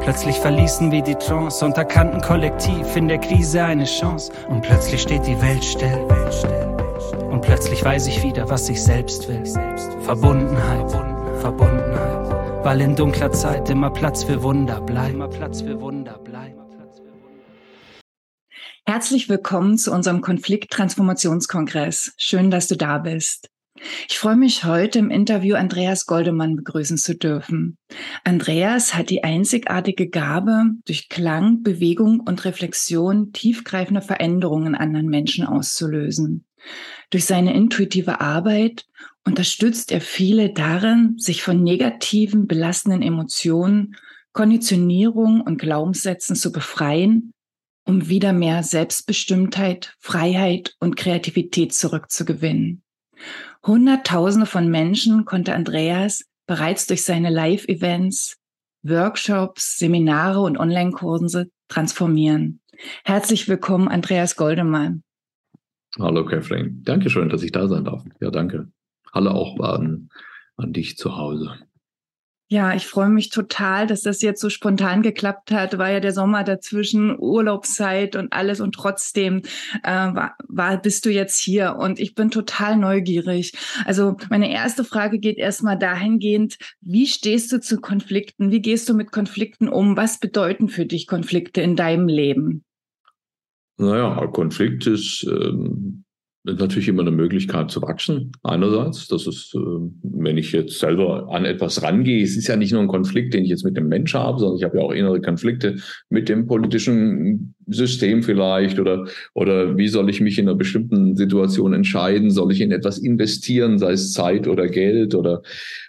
Plötzlich verließen wir die Trance und erkannten kollektiv in der Krise eine Chance. Und plötzlich steht die Welt still. Und plötzlich weiß ich wieder, was ich selbst will. Verbundenheit, Verbundenheit. Weil in dunkler Zeit immer Platz für Wunder bleibt. Herzlich willkommen zu unserem Konflikt-Transformationskongress. Schön, dass du da bist. Ich freue mich heute im Interview Andreas Goldemann begrüßen zu dürfen. Andreas hat die einzigartige Gabe, durch Klang, Bewegung und Reflexion tiefgreifende Veränderungen in anderen Menschen auszulösen. Durch seine intuitive Arbeit unterstützt er viele darin, sich von negativen, belastenden Emotionen, Konditionierung und Glaubenssätzen zu befreien, um wieder mehr Selbstbestimmtheit, Freiheit und Kreativität zurückzugewinnen. Hunderttausende von Menschen konnte Andreas bereits durch seine Live-Events, Workshops, Seminare und Online-Kurse transformieren. Herzlich willkommen, Andreas Goldemann. Hallo, Kathleen. Dankeschön, dass ich da sein darf. Ja, danke. Hallo auch an dich zu Hause. Ja, ich freue mich total, dass das jetzt so spontan geklappt hat. War ja der Sommer dazwischen, Urlaubszeit und alles. Und trotzdem bist du jetzt hier. Und ich bin total neugierig. Also meine erste Frage geht erstmal dahingehend, wie stehst du zu Konflikten? Wie gehst du mit Konflikten um? Was bedeuten für dich Konflikte in deinem Leben? Naja, Konflikt ist natürlich immer eine Möglichkeit zu wachsen. Einerseits, das ist, wenn ich jetzt selber an etwas rangehe, es ist ja nicht nur ein Konflikt, den ich jetzt mit dem Mensch habe, sondern ich habe ja auch innere Konflikte mit dem politischen System vielleicht oder wie soll ich mich in einer bestimmten Situation entscheiden? Soll ich in etwas investieren, sei es Zeit oder Geld oder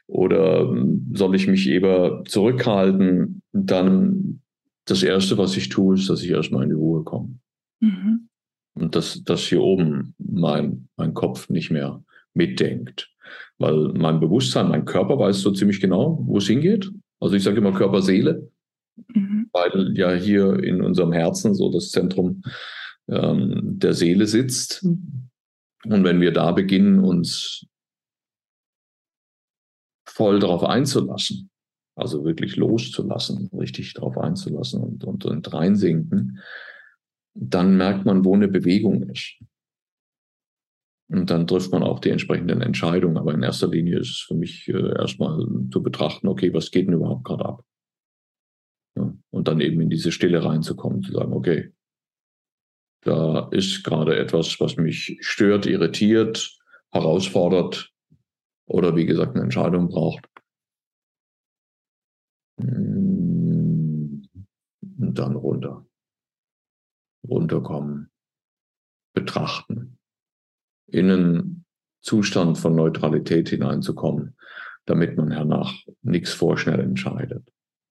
soll ich mich eher zurückhalten? Dann das Erste, was ich tue, ist, dass ich erstmal in die Ruhe komme. Mhm. Und dass hier oben mein Kopf nicht mehr mitdenkt. Weil mein Bewusstsein, mein Körper weiß so ziemlich genau, wo es hingeht. Also ich sage immer Körper, Seele. Mhm. Weil ja hier in unserem Herzen so das Zentrum der Seele sitzt. Und wenn wir da beginnen, uns voll darauf einzulassen, also wirklich loszulassen, richtig darauf einzulassen und reinsinken, dann merkt man, wo eine Bewegung ist. Und dann trifft man auch die entsprechenden Entscheidungen. Aber in erster Linie ist es für mich erstmal zu betrachten, okay, was geht denn überhaupt gerade ab? Ja, und dann eben in diese Stille reinzukommen, zu sagen, okay, da ist gerade etwas, was mich stört, irritiert, herausfordert oder wie gesagt eine Entscheidung braucht. Und dann runterkommen, betrachten, in einen Zustand von Neutralität hineinzukommen, damit man hernach nichts vorschnell entscheidet.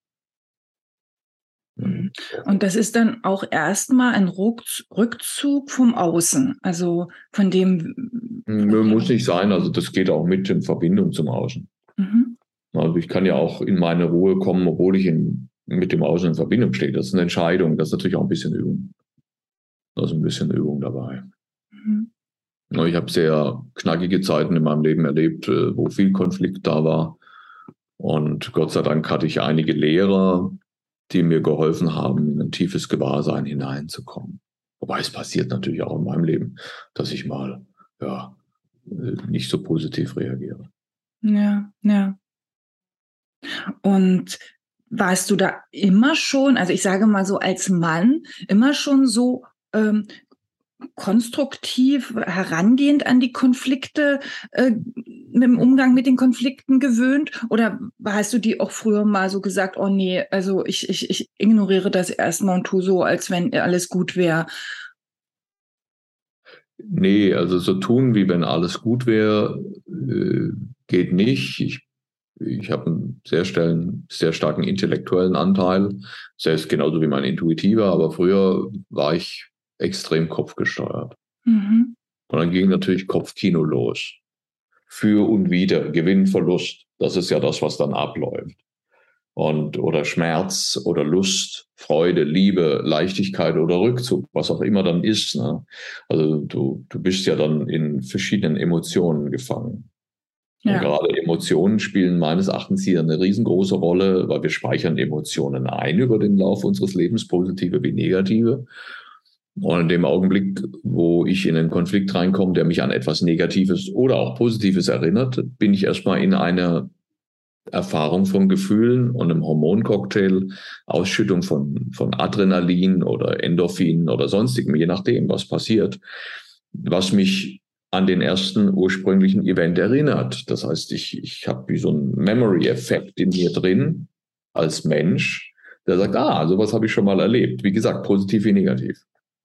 Und das ist dann auch erstmal ein Rückzug vom Außen, also von dem... Muss nicht sein, also das geht auch mit in Verbindung zum Außen. Mhm. Also ich kann ja auch in meine Ruhe kommen, obwohl ich mit dem Außen in Verbindung stehe. Das ist eine Entscheidung, das ist natürlich auch ein bisschen Übung. Also ein bisschen Übung dabei. Mhm. Ich habe sehr knackige Zeiten in meinem Leben erlebt, wo viel Konflikt da war. Und Gott sei Dank hatte ich einige Lehrer, die mir geholfen haben, in ein tiefes Gewahrsein hineinzukommen. Wobei es passiert natürlich auch in meinem Leben, dass ich mal nicht so positiv reagiere. Ja. Und warst du da immer schon, also ich sage mal so als Mann, immer schon so konstruktiv herangehend an die Konflikte, mit dem Umgang mit den Konflikten gewöhnt? Oder hast du die auch früher mal so gesagt, oh nee, also ich ignoriere das erstmal und tue so, als wenn alles gut wäre? Nee, also so tun, wie wenn alles gut wäre, geht nicht. Ich habe einen sehr starken intellektuellen Anteil, selbst genauso wie mein intuitiver, aber früher war ich extrem kopfgesteuert. Mhm. Und dann ging natürlich Kopfkino los. Für und wider, Gewinn, Verlust. Das ist ja das, was dann abläuft. Oder Schmerz oder Lust, Freude, Liebe, Leichtigkeit oder Rückzug, was auch immer dann ist. Ne? Also du bist ja dann in verschiedenen Emotionen gefangen. Und Ja. gerade Emotionen spielen meines Erachtens hier eine riesengroße Rolle, weil wir speichern Emotionen ein über den Lauf unseres Lebens, positive wie negative. Und in dem Augenblick, wo ich in einen Konflikt reinkomme, der mich an etwas Negatives oder auch Positives erinnert, bin ich erstmal in einer Erfahrung von Gefühlen und einem Hormoncocktail, Ausschüttung von Adrenalin oder Endorphin oder sonstigem, je nachdem, was passiert, was mich an den ersten ursprünglichen Event erinnert. Das heißt, ich habe wie so einen Memory-Effekt in mir drin als Mensch, der sagt, sowas habe ich schon mal erlebt. Wie gesagt, positiv wie negativ.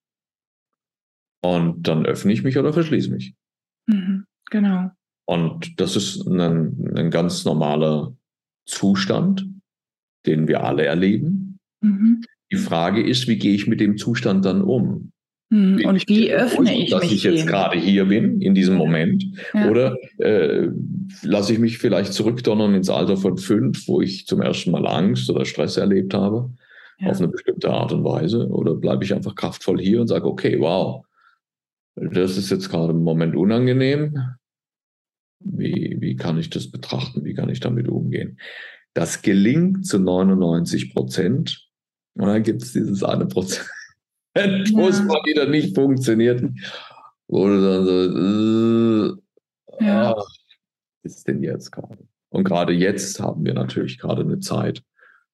Und dann öffne ich mich oder verschließe mich. Genau. Und das ist ein ganz normaler Zustand, den wir alle erleben. Die Frage ist, wie gehe ich mit dem Zustand dann um? Und wie öffne ich dass mich ich jetzt dem? gerade hier bin, in diesem Moment? Ja. Oder lasse ich mich vielleicht zurückdonnern ins Alter von 5, wo ich zum ersten Mal Angst oder Stress erlebt habe, auf eine bestimmte Art und Weise? Oder bleibe ich einfach kraftvoll hier und sage, okay, wow, das ist jetzt gerade im Moment unangenehm. Wie kann ich das betrachten? Wie kann ich damit umgehen? Das gelingt zu 99%. Und dann gibt es dieses 1%, wo es mal wieder nicht funktioniert. Wo du dann so, was ist denn jetzt gerade? Und gerade jetzt haben wir natürlich gerade eine Zeit,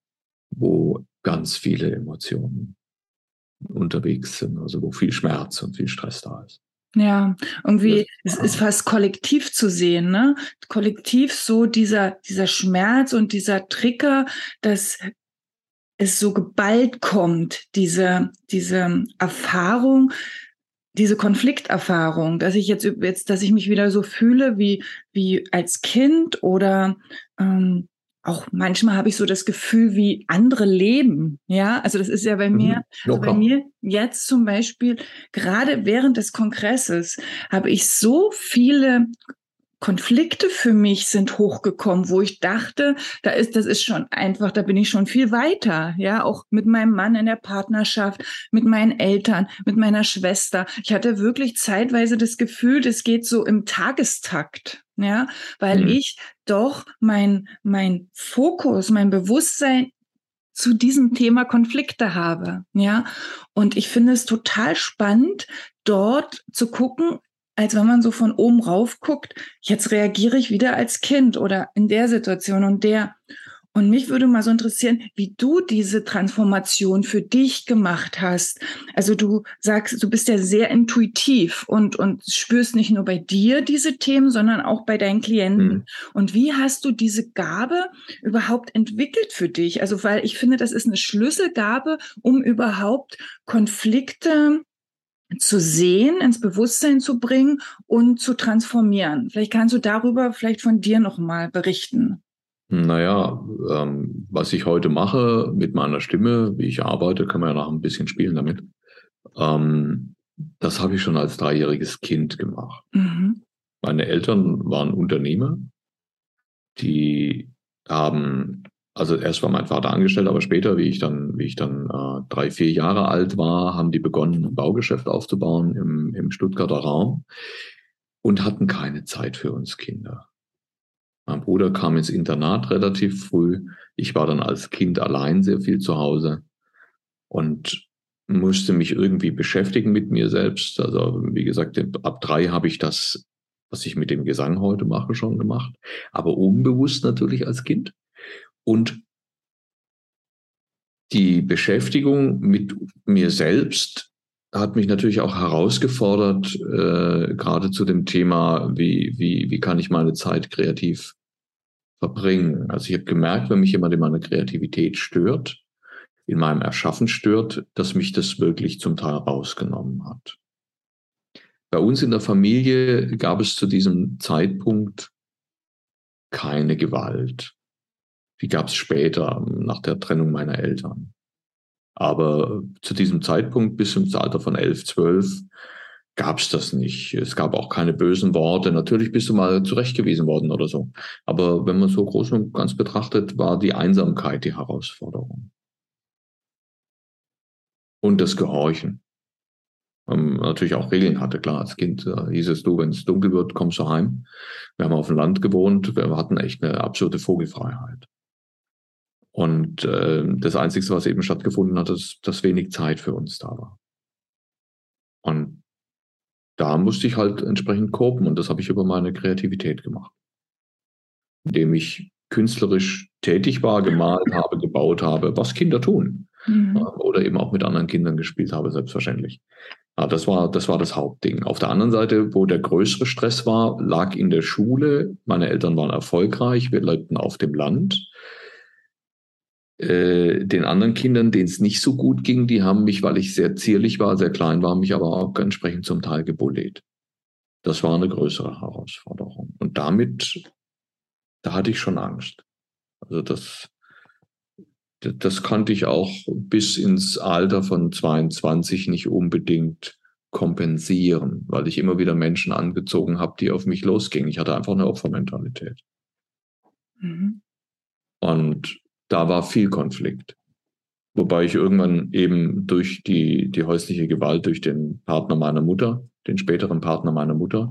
wo ganz viele Emotionen unterwegs sind, also wo viel Schmerz und viel Stress da ist. Ja, irgendwie, es ist fast kollektiv zu sehen, ne? Kollektiv so dieser Schmerz und dieser Trigger, dass es so geballt kommt, diese Erfahrung, diese Konflikterfahrung, dass ich mich wieder so fühle wie als Kind oder auch manchmal habe ich so das Gefühl, wie andere leben. Ja, also das ist ja bei mir, also bei mir jetzt zum Beispiel, gerade während des Kongresses habe ich so viele Konflikte für mich sind hochgekommen, wo ich dachte, das ist schon einfach, da bin ich schon viel weiter, ja, auch mit meinem Mann in der Partnerschaft, mit meinen Eltern, mit meiner Schwester. Ich hatte wirklich zeitweise das Gefühl, das geht so im Tagestakt, ja, weil ich doch mein Fokus, mein Bewusstsein zu diesem Thema Konflikte habe, ja. Und ich finde es total spannend, dort zu gucken, als wenn man so von oben rauf guckt, jetzt reagiere ich wieder als Kind oder in der Situation und der. Und mich würde mal so interessieren, wie du diese Transformation für dich gemacht hast. Also du sagst, du bist ja sehr intuitiv und spürst nicht nur bei dir diese Themen, sondern auch bei deinen Klienten. Und wie hast du diese Gabe überhaupt entwickelt für dich? Also, weil ich finde, das ist eine Schlüsselgabe, um überhaupt Konflikte zu sehen, ins Bewusstsein zu bringen und zu transformieren. Vielleicht kannst du darüber vielleicht von dir noch mal berichten. Naja, was ich heute mache mit meiner Stimme, wie ich arbeite, kann man ja noch ein bisschen spielen damit. Das habe ich schon als 3-jähriges Kind gemacht. Meine Eltern waren Unternehmer. Die haben, also erst war mein Vater angestellt, aber später, wie ich dann 3, 4 Jahre alt war, haben die begonnen, ein Baugeschäft aufzubauen im Stuttgarter Raum und hatten keine Zeit für uns Kinder. Mein Bruder kam ins Internat relativ früh. Ich war dann als Kind allein sehr viel zu Hause und musste mich irgendwie beschäftigen mit mir selbst. Also wie gesagt, ab 3 habe ich das, was ich mit dem Gesang heute mache, schon gemacht. Aber unbewusst natürlich als Kind. Und die Beschäftigung mit mir selbst hat mich natürlich auch herausgefordert, gerade zu dem Thema, wie kann ich meine Zeit kreativ verbringen. Also ich habe gemerkt, wenn mich jemand in meiner Kreativität stört, in meinem Erschaffen stört, dass mich das wirklich zum Teil rausgenommen hat. Bei uns in der Familie gab es zu diesem Zeitpunkt keine Gewalt. Die gab es später, nach der Trennung meiner Eltern. Aber zu diesem Zeitpunkt, bis ins Alter von 11, 12, gab es das nicht. Es gab auch keine bösen Worte. Natürlich bist du mal zurechtgewiesen worden oder so. Aber wenn man so groß und ganz betrachtet, war die Einsamkeit die Herausforderung. Und das Gehorchen. Natürlich auch Regeln hatte, klar. Als Kind hieß es, wenn es dunkel wird, kommst du heim. Wir haben auf dem Land gewohnt, wir hatten echt eine absolute Vogelfreiheit. Und das Einzige, was eben stattgefunden hat, ist, dass wenig Zeit für uns da war. Und da musste ich halt entsprechend kopen und das habe ich über meine Kreativität gemacht. Indem ich künstlerisch tätig war, gemalt habe, gebaut habe, was Kinder tun. Oder eben auch mit anderen Kindern gespielt habe, selbstverständlich. Ja, das war das Hauptding. Auf der anderen Seite, wo der größere Stress war, lag in der Schule. Meine Eltern waren erfolgreich, wir lebten auf dem Land. Den anderen Kindern, denen es nicht so gut ging, die haben mich, weil ich sehr zierlich war, sehr klein war, mich aber auch entsprechend zum Teil gebullied. Das war eine größere Herausforderung. Und da hatte ich schon Angst. Also das konnte ich auch bis ins Alter von 22 nicht unbedingt kompensieren, weil ich immer wieder Menschen angezogen habe, die auf mich losgingen. Ich hatte einfach eine Opfermentalität. Und da war viel Konflikt. Wobei ich irgendwann eben durch die häusliche Gewalt, durch den Partner meiner Mutter, den späteren Partner meiner Mutter,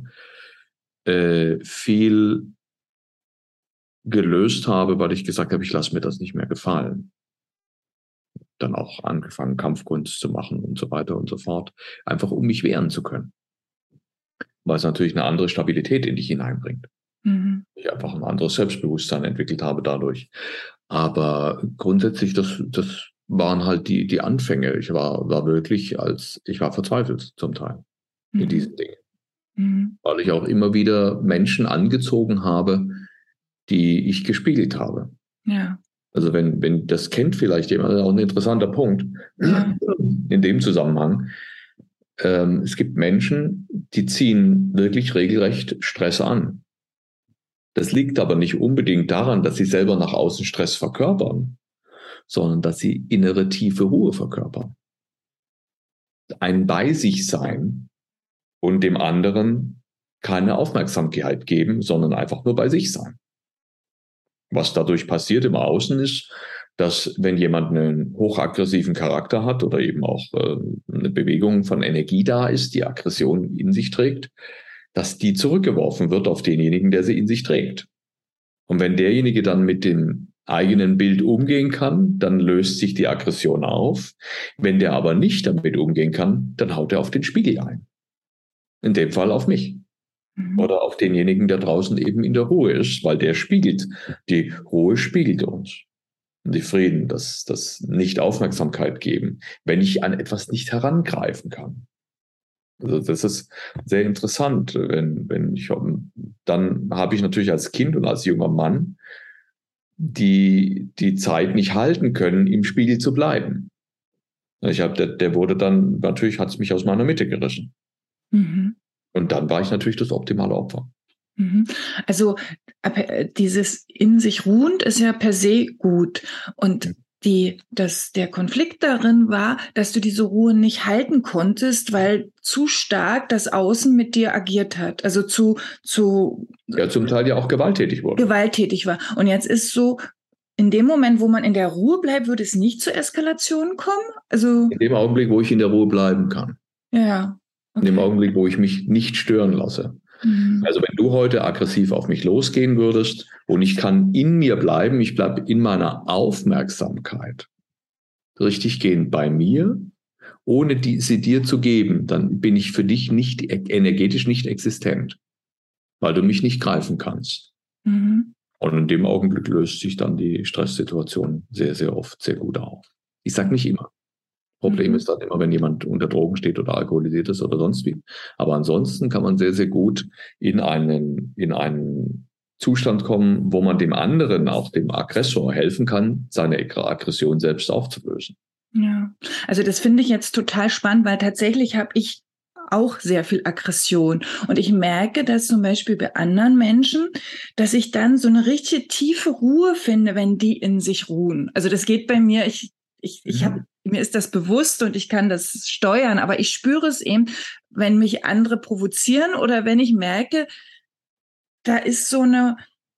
viel gelöst habe, weil ich gesagt habe, ich lasse mir das nicht mehr gefallen. Dann auch angefangen, Kampfkunst zu machen und so weiter und so fort, einfach um mich wehren zu können. Weil es natürlich eine andere Stabilität in dich hineinbringt. Ich einfach ein anderes Selbstbewusstsein entwickelt habe dadurch. Aber grundsätzlich, das waren halt die Anfänge. Ich war wirklich ich war verzweifelt zum Teil in diesen Dingen. Weil ich auch immer wieder Menschen angezogen habe, die ich gespiegelt habe. Ja. Also wenn das kennt vielleicht jemand, das ist auch ein interessanter Punkt in dem Zusammenhang. Es gibt Menschen, die ziehen wirklich regelrecht Stress an. Das liegt aber nicht unbedingt daran, dass sie selber nach außen Stress verkörpern, sondern dass sie innere tiefe Ruhe verkörpern. Ein bei sich sein und dem anderen keine Aufmerksamkeit geben, sondern einfach nur bei sich sein. Was dadurch passiert im Außen ist, dass wenn jemand einen hochaggressiven Charakter hat oder eben auch eine Bewegung von Energie da ist, die Aggression in sich trägt, dass die zurückgeworfen wird auf denjenigen, der sie in sich trägt. Und wenn derjenige dann mit dem eigenen Bild umgehen kann, dann löst sich die Aggression auf. Wenn der aber nicht damit umgehen kann, dann haut er auf den Spiegel ein. In dem Fall auf mich. Oder auf denjenigen, der draußen eben in der Ruhe ist, weil der spiegelt. Die Ruhe spiegelt uns. Und die Frieden, das Nicht-Aufmerksamkeit geben, wenn ich an etwas nicht herangreifen kann. Also das ist sehr interessant, dann habe ich natürlich als Kind und als junger Mann die Zeit nicht halten können, im Spiegel zu bleiben. Der wurde dann, natürlich hat es mich aus meiner Mitte gerissen. Und dann war ich natürlich das optimale Opfer. Also dieses in sich ruhend ist ja per se gut. Und der Konflikt darin war, dass du diese Ruhe nicht halten konntest, weil zu stark das Außen mit dir agiert hat. Also zum Teil ja auch gewalttätig wurde. Gewalttätig war. Und jetzt ist so, in dem Moment, wo man in der Ruhe bleibt, würde es nicht zur Eskalation kommen? Also in dem Augenblick, wo ich in der Ruhe bleiben kann. Ja. Okay. In dem Augenblick, wo ich mich nicht stören lasse. Also wenn du heute aggressiv auf mich losgehen würdest und ich kann in mir bleiben, ich bleibe in meiner Aufmerksamkeit richtig gehend bei mir, ohne sie dir zu geben, dann bin ich für dich energetisch nicht existent, weil du mich nicht greifen kannst. Und in dem Augenblick löst sich dann die Stresssituation sehr, sehr oft sehr gut auf. Ich sage nicht immer. Problem ist dann immer, wenn jemand unter Drogen steht oder alkoholisiert ist oder sonst wie. Aber ansonsten kann man sehr, sehr gut in einen Zustand kommen, wo man dem anderen, auch dem Aggressor, helfen kann, seine Aggression selbst aufzulösen. Ja, also das finde ich jetzt total spannend, weil tatsächlich habe ich auch sehr viel Aggression. Und ich merke das zum Beispiel bei anderen Menschen, dass ich dann so eine richtige tiefe Ruhe finde, wenn die in sich ruhen. Also das geht bei mir, mir ist das bewusst und ich kann das steuern, aber ich spüre es eben, wenn mich andere provozieren oder wenn ich merke, da ist so eine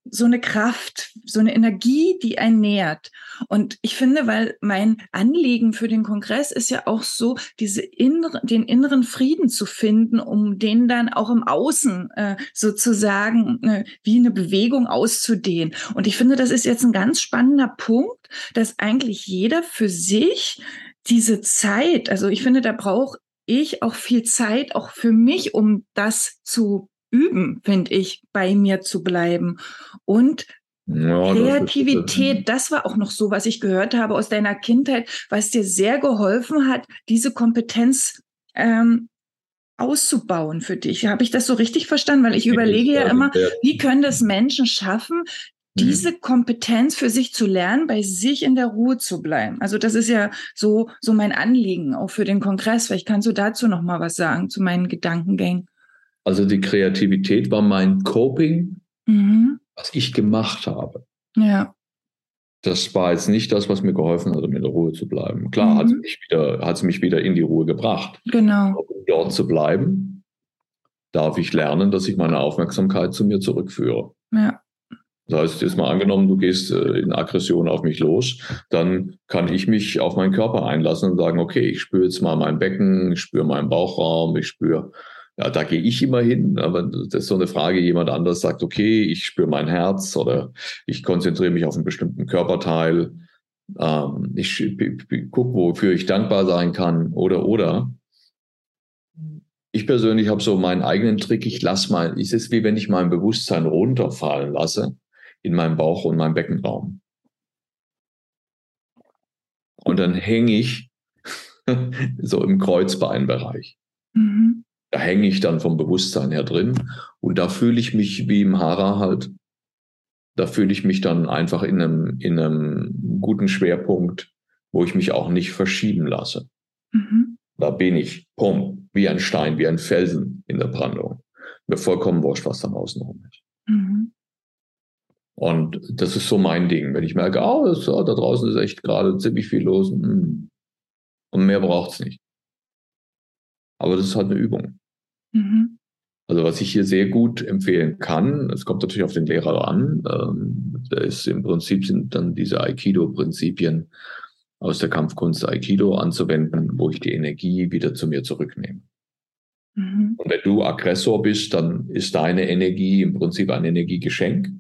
so eine Kraft, so eine Energie, die einen nährt. Und ich finde, weil mein Anliegen für den Kongress ist ja auch so, den inneren Frieden zu finden, um den dann auch im Außen sozusagen wie eine Bewegung auszudehnen. Und ich finde, das ist jetzt ein ganz spannender Punkt, dass eigentlich jeder für sich diese Zeit, also ich finde, da brauche ich auch viel Zeit, auch für mich, um das zu üben, finde ich, bei mir zu bleiben. Und Kreativität, das war auch noch so, was ich gehört habe aus deiner Kindheit, was dir sehr geholfen hat, diese Kompetenz auszubauen für dich. Habe ich das so richtig verstanden? Weil ich überlege ja immer, wie können das Menschen schaffen, diese Kompetenz für sich zu lernen, bei sich in der Ruhe zu bleiben. Also das ist ja so mein Anliegen, auch für den Kongress. Vielleicht kannst du dazu noch mal was sagen, zu meinen Gedankengängen. Also die Kreativität war mein Coping, was ich gemacht habe. Ja. Das war jetzt nicht das, was mir geholfen hat, um in der Ruhe zu bleiben. Klar, hat es mich wieder in die Ruhe gebracht. Genau. Aber um dort zu bleiben, darf ich lernen, dass ich meine Aufmerksamkeit zu mir zurückführe. Ja. Das heißt, jetzt mal angenommen, du gehst in Aggression auf mich los, dann kann ich mich auf meinen Körper einlassen und sagen, okay, ich spüre jetzt mal mein Becken, ich spüre meinen Bauchraum, ich spüre, ja, da gehe ich immer hin, aber das ist so eine Frage, jemand anderes sagt, okay, ich spüre mein Herz oder ich konzentriere mich auf einen bestimmten Körperteil, ich gucke, wofür ich dankbar sein kann oder. Ich persönlich habe so meinen eigenen Trick, es ist wie wenn ich mein Bewusstsein runterfallen lasse in meinem Bauch und meinem Beckenraum. Und dann hänge ich so im Kreuzbeinbereich. Da hänge ich dann vom Bewusstsein her drin und da fühle ich mich wie im Hara halt. Da fühle ich mich dann einfach in einem guten Schwerpunkt, wo ich mich auch nicht verschieben lasse. Da bin ich, wie ein Stein, wie ein Felsen in der Brandung. Mir vollkommen wurscht, was dann außenrum ist. Und das ist so mein Ding. Wenn ich merke, da draußen ist echt gerade ziemlich viel los und mehr braucht es nicht. Aber das ist halt eine Übung. Also was ich hier sehr gut empfehlen kann, es kommt natürlich auf den Lehrer an, im Prinzip sind dann diese Aikido-Prinzipien aus der Kampfkunst Aikido anzuwenden, wo ich die Energie wieder zu mir zurücknehme. Und wenn du Aggressor bist, dann ist deine Energie im Prinzip ein Energiegeschenk.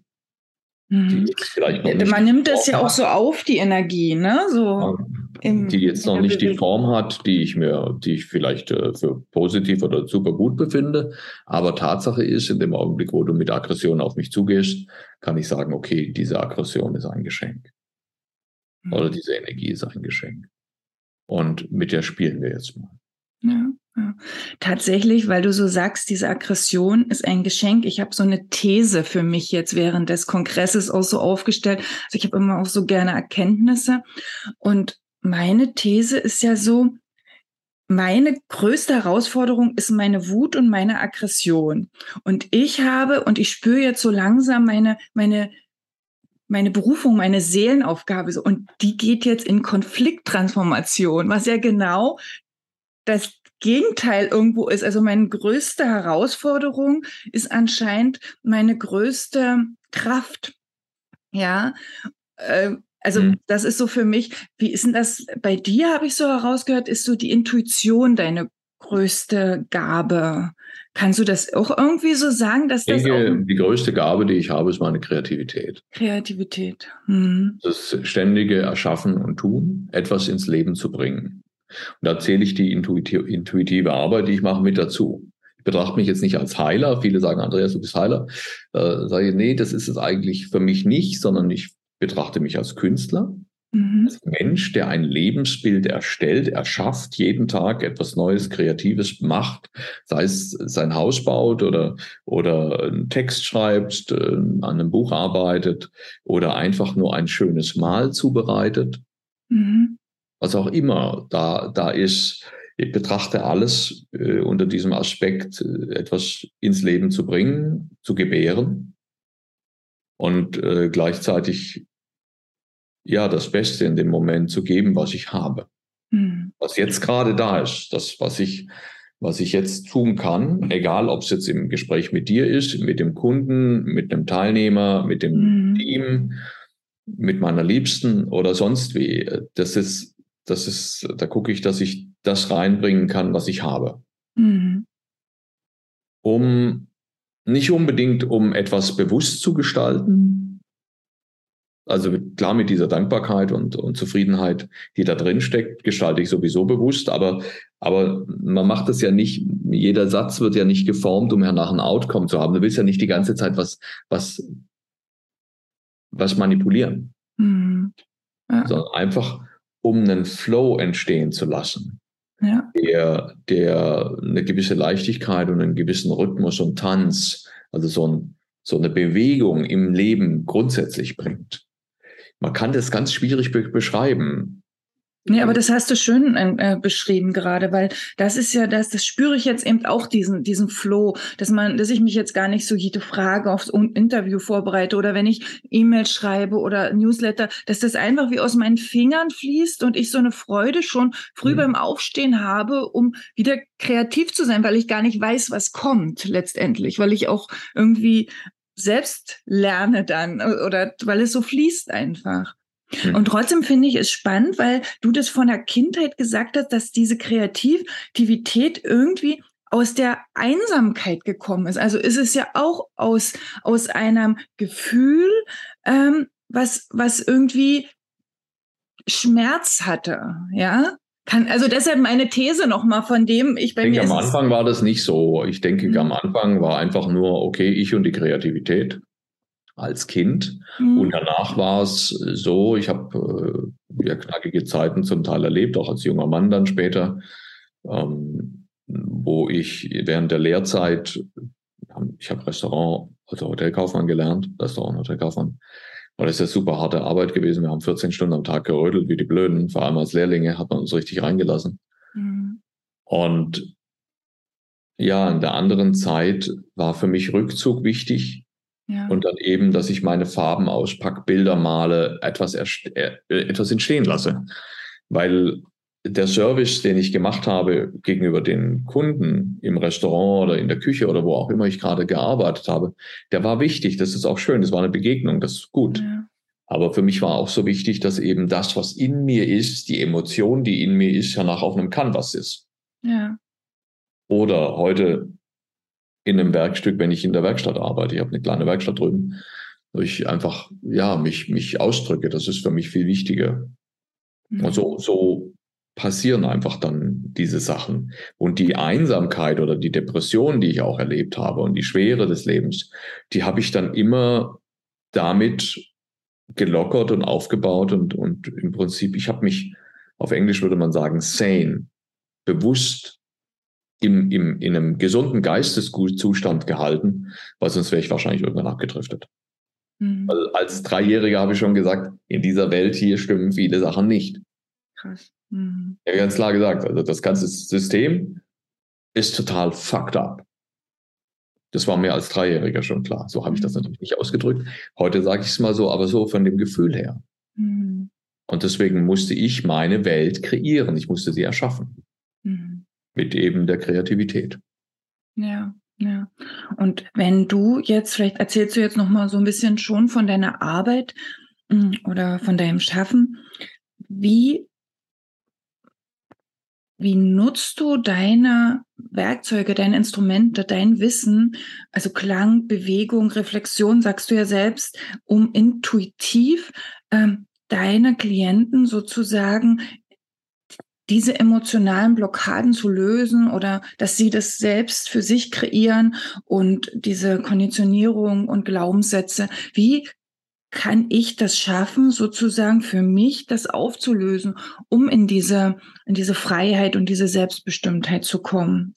Man nimmt das ja auch so auf, die Energie, ne? So die jetzt noch nicht die Form hat, die ich vielleicht für positiv oder super gut befinde. Aber Tatsache ist, in dem Augenblick, wo du mit Aggression auf mich zugehst, kann ich sagen, okay, diese Aggression ist ein Geschenk. Oder diese Energie ist ein Geschenk. Und mit der spielen wir jetzt mal. Ja. Tatsächlich, weil du so sagst, diese Aggression ist ein Geschenk. Ich habe so eine These für mich jetzt während des Kongresses auch so aufgestellt. Also ich habe immer auch so gerne Erkenntnisse. Und meine These ist ja so, meine größte Herausforderung ist meine Wut und meine Aggression. Und ich spüre jetzt so langsam meine Berufung, meine Seelenaufgabe so. Und die geht jetzt in Konflikttransformation, was ja genau das Gegenteil irgendwo ist. Also meine größte Herausforderung ist anscheinend meine größte Kraft. Ja, das ist so für mich, wie ist denn das bei dir, habe ich so herausgehört, ist so die Intuition deine größte Gabe. Kannst du das auch irgendwie so sagen, dass das die größte Gabe, die ich habe, ist meine Kreativität. Kreativität. Das ständige Erschaffen und Tun, etwas ins Leben zu bringen. Und da zähle ich die intuitive Arbeit, die ich mache, mit dazu. Ich betrachte mich jetzt nicht als Heiler. Viele sagen, Andreas, du bist Heiler. Sage ich, nee, das ist es eigentlich für mich nicht, sondern ich betrachte mich als Künstler, als Mensch, der ein Lebensbild erstellt, erschafft, jeden Tag etwas Neues, Kreatives macht, sei es sein Haus baut oder einen Text schreibt, an einem Buch arbeitet oder einfach nur ein schönes Mahl zubereitet. Was auch immer da ist, ich betrachte alles unter diesem Aspekt, etwas ins Leben zu bringen, zu gebären und gleichzeitig das Beste in dem Moment zu geben, was ich habe. Was jetzt gerade da ist, das, was ich was ich jetzt tun kann, egal ob es jetzt im Gespräch mit dir ist, mit dem Kunden, mit einem Teilnehmer, mit dem Team, mit meiner Liebsten oder sonst wie, da gucke ich, dass ich das reinbringen kann, was ich habe. Nicht unbedingt, um etwas bewusst zu gestalten. Also klar, mit dieser Dankbarkeit und Zufriedenheit, die da drin steckt, gestalte ich sowieso bewusst, aber man macht das ja nicht, jeder Satz wird ja nicht geformt, um nach ein Outcome zu haben. Du willst ja nicht die ganze Zeit was manipulieren, sondern einfach, um einen Flow entstehen zu lassen, der eine gewisse Leichtigkeit und einen gewissen Rhythmus und Tanz, also so eine Bewegung im Leben grundsätzlich bringt. Man kann das ganz schwierig beschreiben. Nee, aber das hast du schön beschrieben gerade, weil das ist ja das spüre ich jetzt eben auch diesen Flow, dass ich mich jetzt gar nicht so jede Frage aufs Interview vorbereite oder wenn ich E-Mails schreibe oder Newsletter, dass das einfach wie aus meinen Fingern fließt und ich so eine Freude schon früh beim Aufstehen habe, um wieder kreativ zu sein, weil ich gar nicht weiß, was kommt letztendlich, weil ich auch irgendwie selbst lerne dann oder weil es so fließt einfach. Und trotzdem finde ich es spannend, weil du das von der Kindheit gesagt hast, dass diese Kreativität irgendwie aus der Einsamkeit gekommen ist. Also ist es ja auch aus einem Gefühl, was irgendwie Schmerz hatte, ja? Also deshalb meine These nochmal von dem, ich denke, am Anfang war das nicht so. Ich denke, am Anfang war einfach nur, okay, ich und die Kreativität als Kind. Und danach war es so, ich habe knackige Zeiten zum Teil erlebt, auch als junger Mann dann später, wo ich während der Lehrzeit, ich habe Restaurant, also Hotelkaufmann gelernt, Restaurant, Hotelkaufmann. Und das ist ja super harte Arbeit gewesen. Wir haben 14 Stunden am Tag gerödelt wie die Blöden. Vor allem als Lehrlinge hat man uns richtig reingelassen. Und ja, in der anderen Zeit war für mich Rückzug wichtig. Ja. Und dann eben, dass ich meine Farben auspacke, Bilder male, etwas entstehen lasse. Weil der Service, den ich gemacht habe gegenüber den Kunden im Restaurant oder in der Küche oder wo auch immer ich gerade gearbeitet habe, der war wichtig. Das ist auch schön. Das war eine Begegnung. Das ist gut. Ja. Aber für mich war auch so wichtig, dass eben das, was in mir ist, die Emotion, die in mir ist, danach auf einem Canvas ist. Ja. Oder heute in einem Werkstück, wenn ich in der Werkstatt arbeite. Ich habe eine kleine Werkstatt drüben, wo ich einfach mich ausdrücke. Das ist für mich viel wichtiger. Und so passieren einfach dann diese Sachen. Und die Einsamkeit oder die Depression, die ich auch erlebt habe und die Schwere des Lebens, die habe ich dann immer damit gelockert und aufgebaut und im Prinzip, ich habe mich, auf Englisch würde man sagen, sane, bewusst in einem gesunden Geisteszustand gehalten, weil sonst wäre ich wahrscheinlich irgendwann abgedriftet. Also als Dreijähriger habe ich schon gesagt, in dieser Welt hier stimmen viele Sachen nicht. Krass. Ja, ganz klar gesagt, also das ganze System ist total fucked up. Das war mir als Dreijähriger schon klar. So habe ich das natürlich nicht ausgedrückt. Heute sage ich es mal so, aber so von dem Gefühl her. Und deswegen musste ich meine Welt kreieren. Ich musste sie erschaffen. Mit eben der Kreativität. Ja, ja. Und wenn du jetzt, vielleicht erzählst du jetzt noch mal so ein bisschen schon von deiner Arbeit oder von deinem Schaffen. Wie nutzt du deine Werkzeuge, deine Instrumente, dein Wissen, also Klang, Bewegung, Reflexion, sagst du ja selbst, um intuitiv deine Klienten sozusagen diese emotionalen Blockaden zu lösen oder dass sie das selbst für sich kreieren und diese Konditionierung und Glaubenssätze. Wie kann ich das schaffen, sozusagen für mich das aufzulösen, um in diese Freiheit und diese Selbstbestimmtheit zu kommen?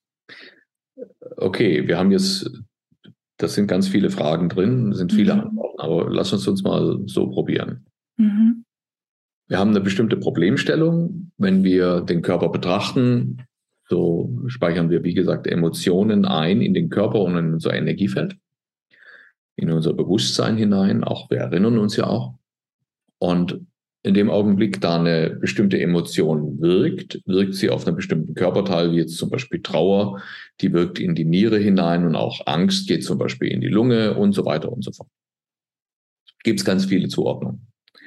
Okay, wir haben jetzt, das sind ganz viele Fragen drin, sind viele Antworten, aber lass uns mal so probieren. Wir haben eine bestimmte Problemstellung. Wenn wir den Körper betrachten, so speichern wir, wie gesagt, Emotionen ein in den Körper und in unser Energiefeld, in unser Bewusstsein hinein. Auch wir erinnern uns ja auch. Und in dem Augenblick da eine bestimmte Emotion wirkt sie auf einen bestimmten Körperteil, wie jetzt zum Beispiel Trauer, die wirkt in die Niere hinein und auch Angst geht zum Beispiel in die Lunge und so weiter und so fort. Gibt es ganz viele Zuordnungen.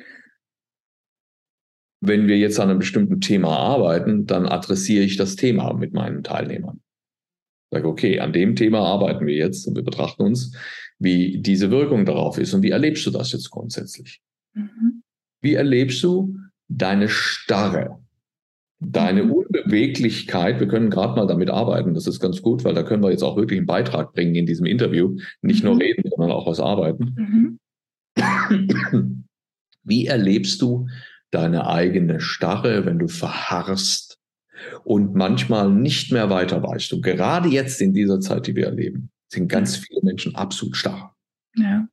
Wenn wir jetzt an einem bestimmten Thema arbeiten, dann adressiere ich das Thema mit meinen Teilnehmern. Ich sage, okay, an dem Thema arbeiten wir jetzt und wir betrachten uns, wie diese Wirkung darauf ist und wie erlebst du das jetzt grundsätzlich? Mhm. Wie erlebst du deine Starre, deine Unbeweglichkeit? Wir können gerade mal damit arbeiten, das ist ganz gut, weil da können wir jetzt auch wirklich einen Beitrag bringen in diesem Interview. Nicht nur reden, sondern auch was arbeiten. Wie erlebst du deine eigene Starre, wenn du verharrst und manchmal nicht mehr weiter weißt? Und gerade jetzt in dieser Zeit, die wir erleben, sind ganz viele Menschen absolut starr. Ja.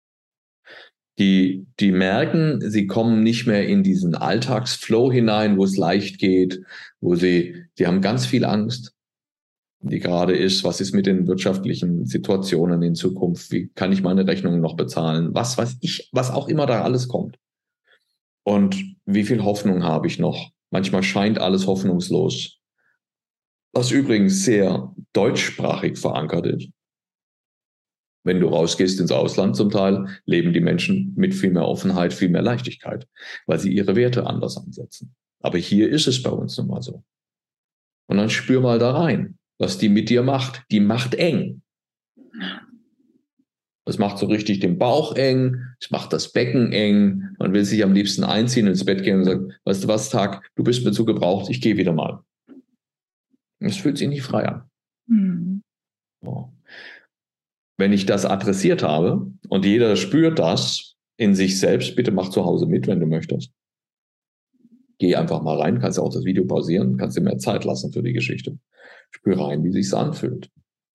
Die merken, sie kommen nicht mehr in diesen Alltagsflow hinein, wo es leicht geht, die haben ganz viel Angst, die gerade ist, was ist mit den wirtschaftlichen Situationen in Zukunft, wie kann ich meine Rechnungen noch bezahlen, was weiß ich, was auch immer da alles kommt. Und wie viel Hoffnung habe ich noch? Manchmal scheint alles hoffnungslos, was übrigens sehr deutschsprachig verankert ist. Wenn du rausgehst ins Ausland zum Teil, leben die Menschen mit viel mehr Offenheit, viel mehr Leichtigkeit, weil sie ihre Werte anders ansetzen. Aber hier ist es bei uns nun mal so. Und dann spür mal da rein, was die mit dir macht. Die macht eng. Das macht so richtig den Bauch eng, es macht das Becken eng. Man will sich am liebsten einziehen, ins Bett gehen und sagen, weißt du was, Tag, du bist mir zu gebraucht, ich gehe wieder mal. Das fühlt sich nicht frei an. So. Wenn ich das adressiert habe und jeder spürt das in sich selbst, bitte mach zu Hause mit, wenn du möchtest. Geh einfach mal rein, kannst auch das Video pausieren, kannst dir mehr Zeit lassen für die Geschichte. Spür rein, wie sich's anfühlt.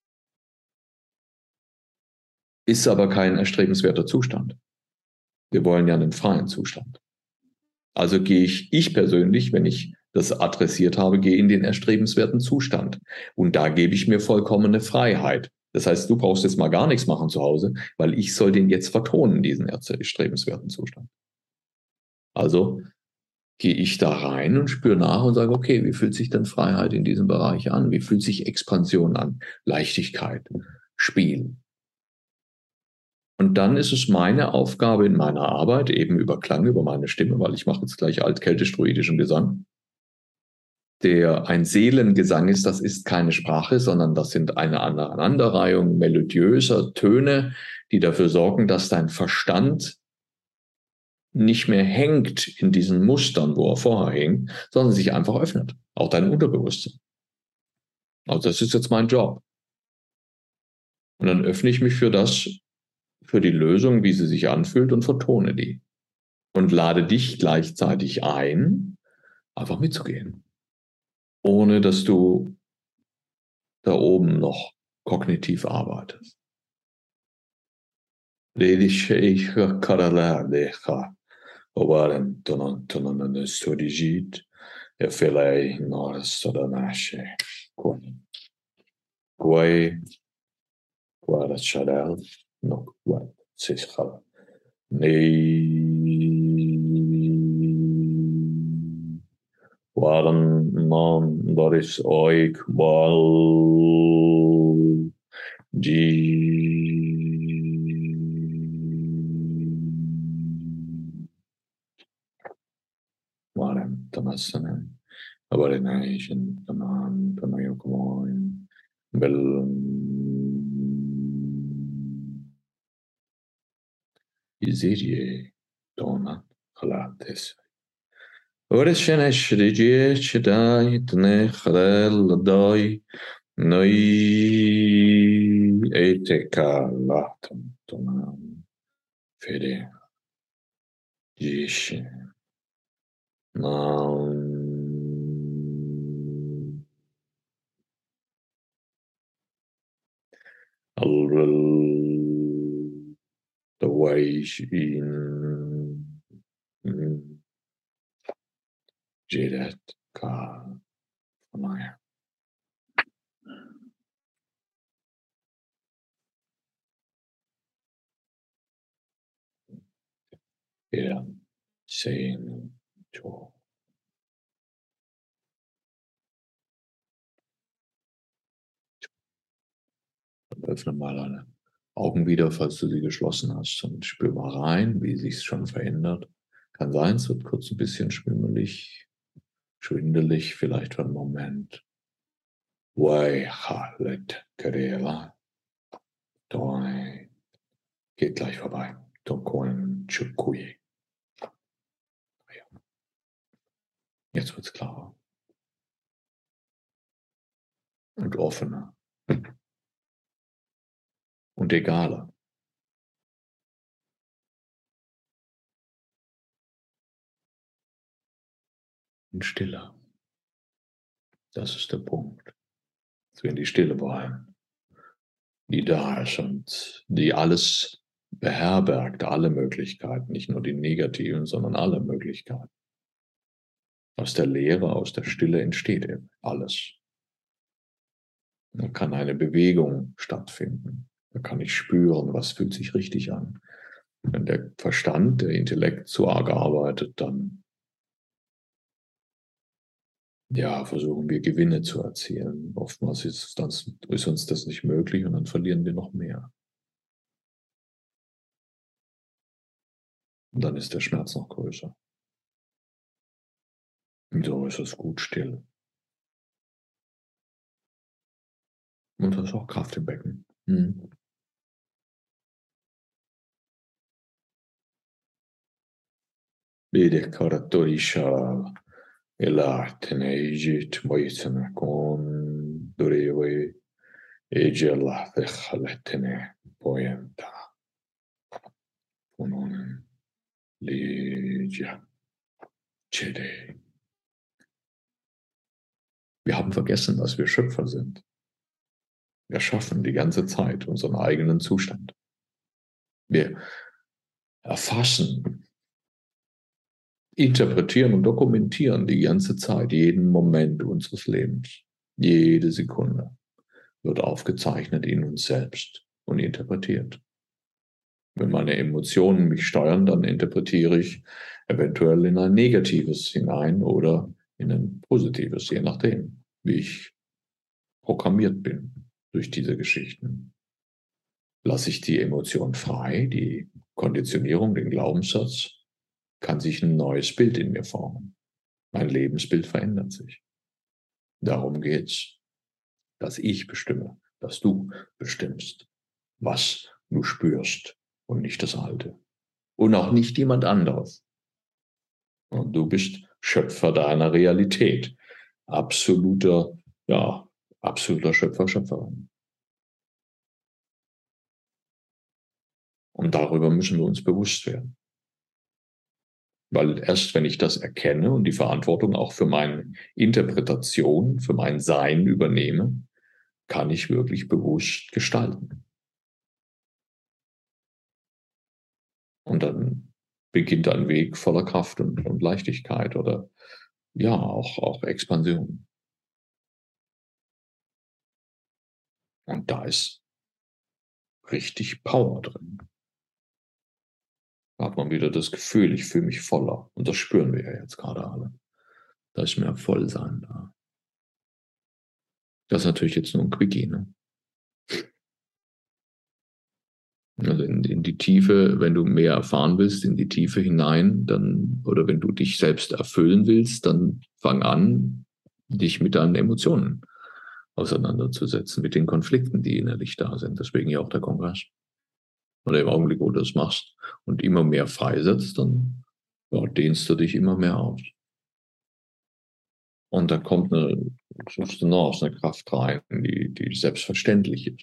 Ist aber kein erstrebenswerter Zustand. Wir wollen ja einen freien Zustand. Also gehe ich persönlich, wenn ich das adressiert habe, gehe in den erstrebenswerten Zustand. Und da gebe ich mir vollkommene Freiheit. Das heißt, du brauchst jetzt mal gar nichts machen zu Hause, weil ich soll den jetzt vertonen, diesen erstrebenswerten Zustand. Also gehe ich da rein und spüre nach und sage, okay, wie fühlt sich denn Freiheit in diesem Bereich an? Wie fühlt sich Expansion an? Leichtigkeit, Spiel. Und dann ist es meine Aufgabe in meiner Arbeit, eben über Klang, über meine Stimme, weil ich mache jetzt gleich altkeltisch-druidischen Gesang, der ein Seelengesang ist, das ist keine Sprache, sondern das sind eine Aneinanderreihung melodiöser Töne, die dafür sorgen, dass dein Verstand nicht mehr hängt in diesen Mustern, wo er vorher hing, sondern sich einfach öffnet. Auch dein Unterbewusstsein. Also das ist jetzt mein Job. Und dann öffne ich mich für die Lösung, wie sie sich anfühlt und vertone die. Und lade dich gleichzeitig ein, einfach mitzugehen. Ohne dass du da oben noch kognitiv arbeitest. Lady Sheikh Karala Lecha, Obaran Tonan Storijit, Efelei Norris Sodanashe, Quay, Quara Chadal, no, what, Siskala. Waren man Doris Oik Bal Waren Tanasanen, aber in Asian Tanan, Tanayokomoin, Bel Isidie Donat Halates. ورشن الشريجي شداي تني خلال داي ناي ايتكا لاتم تمام فيدي جيش نام الرل دوايش جيرت كا فنايا Ja, Sehen. So. Öffne mal deine Augen wieder, falls du sie geschlossen hast, und spür mal rein, wie sich es schon verändert. Kann sein, es wird kurz ein bisschen schwindelig, vielleicht für einen Moment. Geht gleich vorbei. Jetzt wird es klarer und offener und egaler. Und stiller. Das ist der Punkt. Dass wir in die Stille wollen, die da ist und die alles beherbergt, alle Möglichkeiten, nicht nur die negativen, sondern alle Möglichkeiten. Aus der Leere, aus der Stille entsteht eben alles. Da kann eine Bewegung stattfinden. Da kann ich spüren, was fühlt sich richtig an. Wenn der Verstand, der Intellekt zu arg arbeitet, dann versuchen wir Gewinne zu erzielen. Oftmals ist uns das nicht möglich und dann verlieren wir noch mehr. Und dann ist der Schmerz noch größer. Und so ist es gut still. Und da ist auch Kraft im Becken. Vede Karatorisha Elartenejit Moitsana con Durewe Ejela Dechaletene Poenta Unonen Leja Chede. Wir haben vergessen, dass wir Schöpfer sind. Wir schaffen die ganze Zeit unseren eigenen Zustand. Wir erfassen, interpretieren und dokumentieren die ganze Zeit, jeden Moment unseres Lebens. Jede Sekunde wird aufgezeichnet in uns selbst und interpretiert. Wenn meine Emotionen mich steuern, dann interpretiere ich eventuell in ein Negatives hinein oder in ein Positives, je nachdem, wie ich programmiert bin durch diese Geschichten. Lasse ich die Emotion frei, die Konditionierung, den Glaubenssatz, kann sich ein neues Bild in mir formen. Mein Lebensbild verändert sich. Darum geht's, dass ich bestimme, dass du bestimmst, was du spürst und nicht das Alte. Und auch nicht jemand anderes. Und du bist Schöpfer deiner Realität. Absoluter Schöpfer, Schöpferin. Und darüber müssen wir uns bewusst werden. Weil erst wenn ich das erkenne und die Verantwortung auch für meine Interpretation, für mein Sein übernehme, kann ich wirklich bewusst gestalten. Und dann beginnt ein Weg voller Kraft und Leichtigkeit oder auch Expansion. Und da ist richtig Power drin. Da hat man wieder das Gefühl, ich fühle mich voller. Und das spüren wir ja jetzt gerade alle. Da ist mehr Vollsein da. Das ist natürlich jetzt nur ein Quickie, ne? Also in die Tiefe, wenn du mehr erfahren willst, in die Tiefe hinein, dann, oder wenn du dich selbst erfüllen willst, dann fang an, dich mit deinen Emotionen auseinanderzusetzen, mit den Konflikten, die innerlich da sind. Deswegen ja auch der Kongress. Oder im Augenblick, wo du das machst und immer mehr freisetzt, dann dehnst du dich immer mehr aus. Und da kommt eine Substanz, eine Kraft rein, die selbstverständlich ist.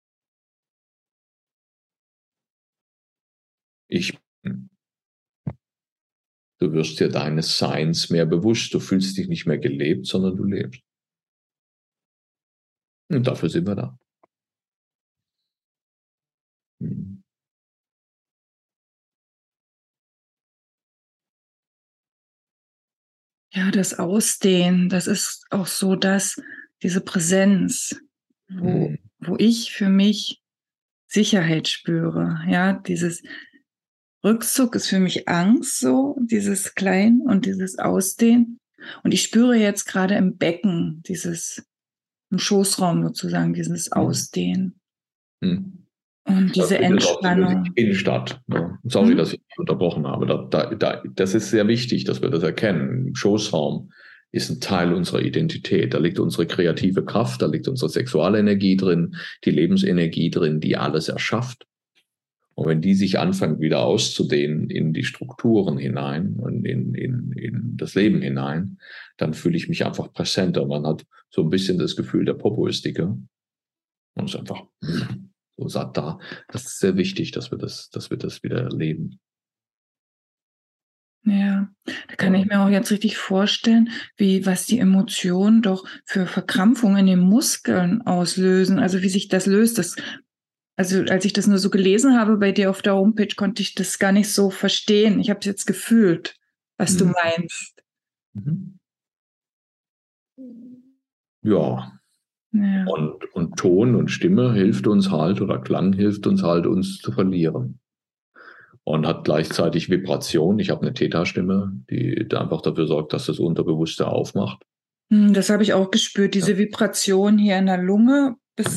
Ich bin. Du wirst dir deines Seins mehr bewusst. Du fühlst dich nicht mehr gelebt, sondern du lebst. Und dafür sind wir da. Ja, das Ausdehnen, das ist auch so, dass diese Präsenz, wo ich für mich Sicherheit spüre, ja, dieses Rückzug ist für mich Angst, so dieses Klein und dieses Ausdehnen. Und ich spüre jetzt gerade im Becken im Schoßraum sozusagen, dieses Ausdehnen. Hm. Und Das diese findet auch Entspannung. statt. Ne? Sorry, dass ich unterbrochen habe. Das ist sehr wichtig, dass wir das erkennen. Im Schoßraum ist ein Teil unserer Identität. Da liegt unsere kreative Kraft, da liegt unsere sexuelle Energie drin, die Lebensenergie drin, die alles erschafft. Und wenn die sich anfängt, wieder auszudehnen in die Strukturen hinein und in das Leben hinein, dann fühle ich mich einfach präsenter. Man hat so ein bisschen das Gefühl, der Popo ist dicker. Und ist einfach so satt da. Das ist sehr wichtig, dass wir das wieder erleben. Ja, da kann ich mir auch jetzt richtig vorstellen, was die Emotionen doch für Verkrampfungen in den Muskeln auslösen. Also wie sich das löst. Also als ich das nur so gelesen habe bei dir auf der Homepage, konnte ich das gar nicht so verstehen. Ich habe es jetzt gefühlt, was du meinst. Mhm. Ja. Und Ton und Stimme hilft uns halt, oder Klang hilft uns halt, uns zu verlieren. Und hat gleichzeitig Vibration. Ich habe eine Theta-Stimme, die einfach dafür sorgt, dass das Unterbewusste aufmacht. Das habe ich auch gespürt, diese Vibration hier in der Lunge.